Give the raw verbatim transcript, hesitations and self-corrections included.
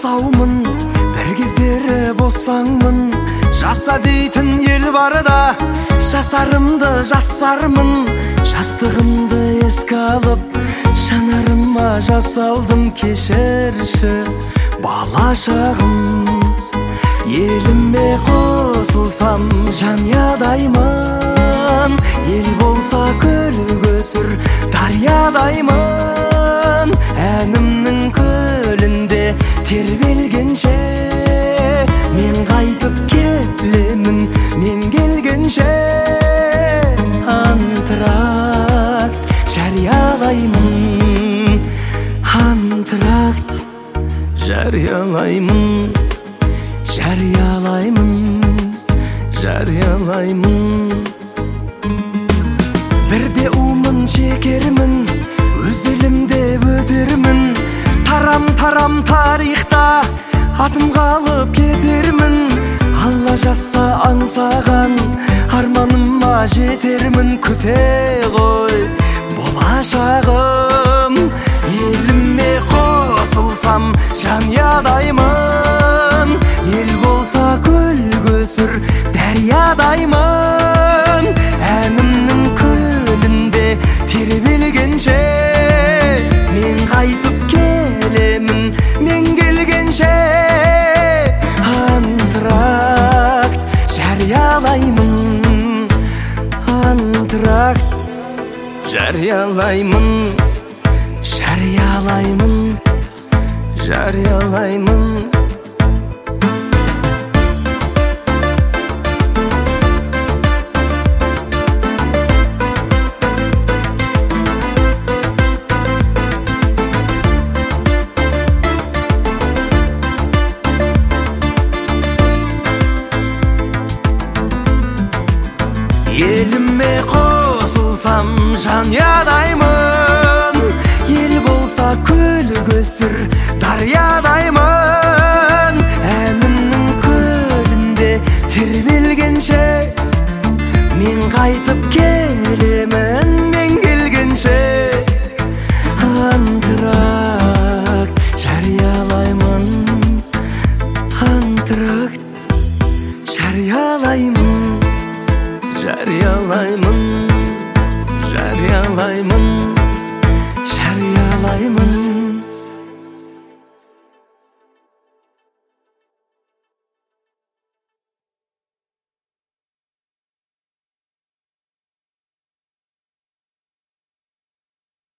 жасаумын, бір кездері босаңмын. Жаса дейтін ел барда, жасарымды жасармын. Жастығымды еске алып, жанарыма жасалдым. Кешірші бала шағым, еліме қосылсам жанядаймын. Ел болса көл көсір дариядаймын. Әнімнің көлінде тербелгенше, мен қайтып келемін, мен келгенше. Антракт жариялаймын, антракт жариялаймын, жариялаймын, жариялаймын. Бірде умын шекермін, өз елімде өтермін. Тарам-тарам тарихта атым қалып кетермін. Алла жазса аңсаған арманыма жетермін. Күте ғой болашағым, еліме қосылсам жанядаймын. Ел болса көл көсір дариядаймын. Әнімнің көлінде тербелгенше, мен қайтып келемін, мен келгенше. Антракт жариялаймын, антракт жариялаймын, жариялаймын, жариялаймын. Еліме қосылсам жанядаймын. Ел болса көл көсір дариядаймын. Әнімнің көлінде тербелгенше, мен қайтып келемін, мен келгенше. Антракт жариялаймын, антракт жариялаймын, жариялаймын, жариялаймын, жариялаймын.